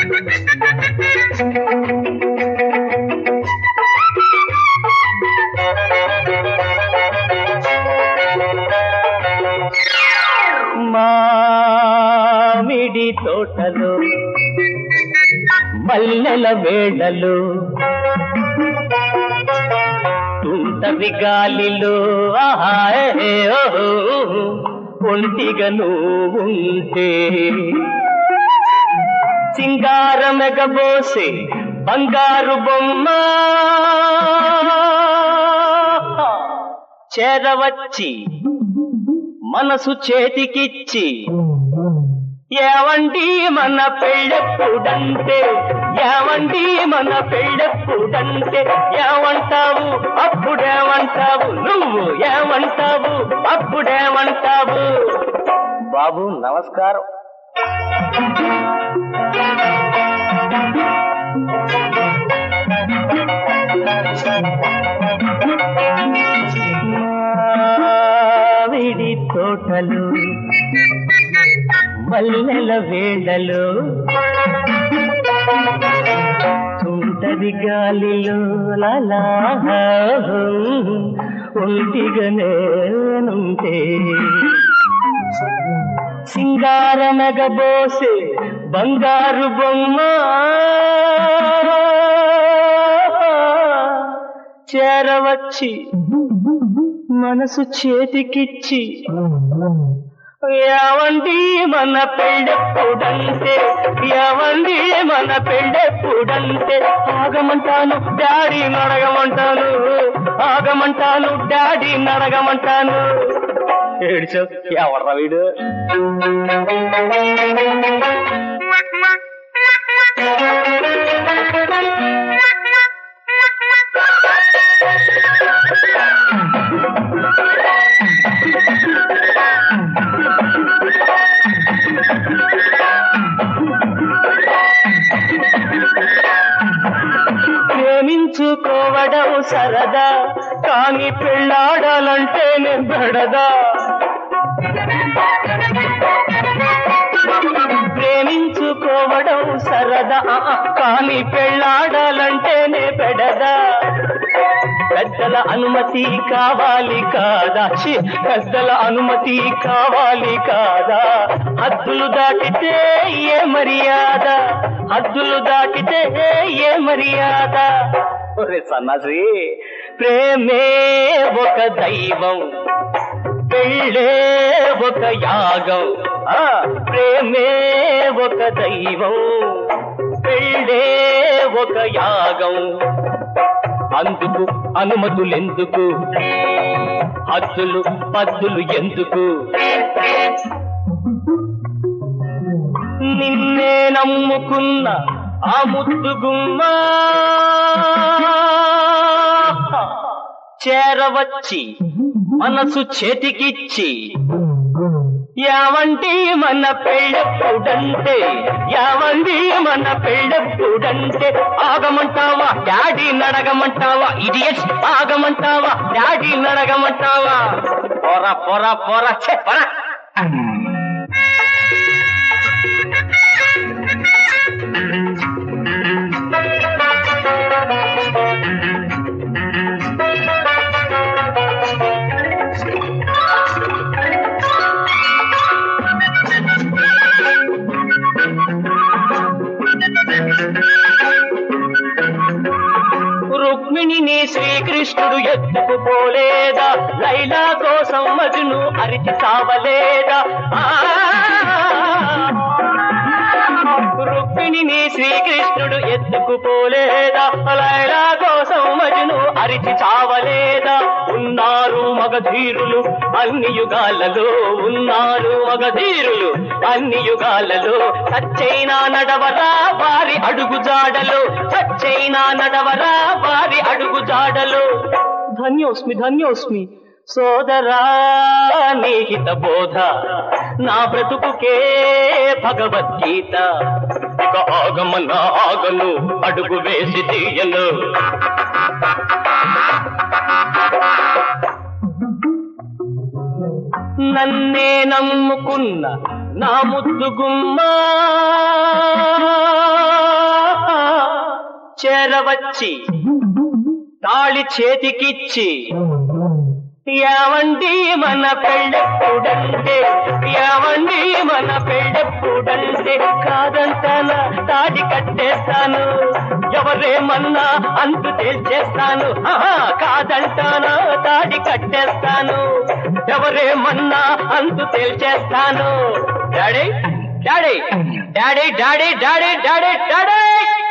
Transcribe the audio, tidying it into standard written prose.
మామిడి తోటలో మల్లెల వేళలో తుంటరి గాలిలో ఒంటిగా నువ్వుంటే సింగారమెగబోసే బంగారు బొమ్మ చేరవచ్చి మనసు చేతికిచ్చి ఏవండి మన పెళ్ళెప్పుడంటే ఏవండి మన పెళ్ళెప్పుడంటే ఏమంటావు అప్పుడేమంటావు నువ్వు ఏమంటావు అప్పుడేమంటావు బాబు నమస్కారం మామిడి తోటలు మల్లెల వేళలో తుంటది గాలిలో లాలా ఒంటిగా నేనుంటే సింగారమెగబోసే బంగారు బొమ్మ చేరవచ్చి మనసు చేతికిచ్చి ఏవండి మన పెళ్ళెప్పుడంటే ఏవండి మన పెళ్ళెప్పుడంటే ఆగమంటాను డాడీ నడగమంటాను ఆగమంటాను డాడీ నడగమంటాను ఏడ్చో ఎవర్రా వీడు ప్రేమించుకోవడం సరదా కానీ పెళ్ళాడాలంటే నేను బెడదా ప్రేమించుకోవడం సరదా కానీ పెళ్ళాడాలంటేనే పెడదా పెద్దల అనుమతి కావాలి కాదా పెద్దల అనుమతి కావాలి కాదా హద్దులు దాటితే ఏ మర్యాద హద్దులు దాటితే ఏ మర్యాద ఒరే సన్నాసి ప్రేమే ఒక దైవం పెళ్ళే ఒక యాగం ప్రేమే ఒక దైవం పెళ్ళే ఒక యాగం అందుకు అనుమతులెందుకు హద్దులు పద్దులు ఎందుకు నిన్నే నమ్ముకున్న ఆ ముద్దు గుమ్మ చేరవచ్చి మనసు చేతికిచ్చి యావండి మన పెళ్ళెప్పుడంటే యావండి మన పెళ్ళెప్పుడంటే ఆగమంటావా డాడీ నడగమంటావా ఇడియట్స్ ఆగమంటావా డాడీ నడగమంటావా పోరా పోరా పోరా చెప్పరా రుక్మిణిని శ్రీకృష్ణుడు ఎత్తుకుపోలేదా లైలా కోసం మజ్ను అరిచి చావలేదా రుక్మిణిని శ్రీకృష్ణుడు ఎత్తుకుపోలేదా లైలా కోసం మజ్ను అరిచి చావలేదా ఉన్నారు మగధీరులు అన్ని యుగాలలో ఉన్నారు మగధీరులు అన్ని యుగాలలో సచ్చైనా నడవరా వారి అడుగు జాడలు సచ్చైనా నడవరా వారి అడుగు జాడలు ధన్యోస్మి ధన్యోస్మి సోదరా నీహిత బోధ నా బ్రతుకుకే భగవద్గీత ఇక ఆగమన ఆగను అడుగు వేసి తీయను నన్నే నమ్ముకున్న నా ముద్దు గుమ్మ చేరవచ్చి తాళి చేతికిచ్చి యావండి మన పెళ్ళెప్పుడంటే యావండి మన పెళ్ళెప్పుడంటే కాదంటానా తాడి కట్టేస్తాను ఎవరేమన్నా అంతు తేల్చేస్తాను కాదంటానా తాడి కట్టేస్తాను ఎవరేమన్నా అంతు తేల్చేస్తాను daddy daddy daddy daddy daddy daddy daddy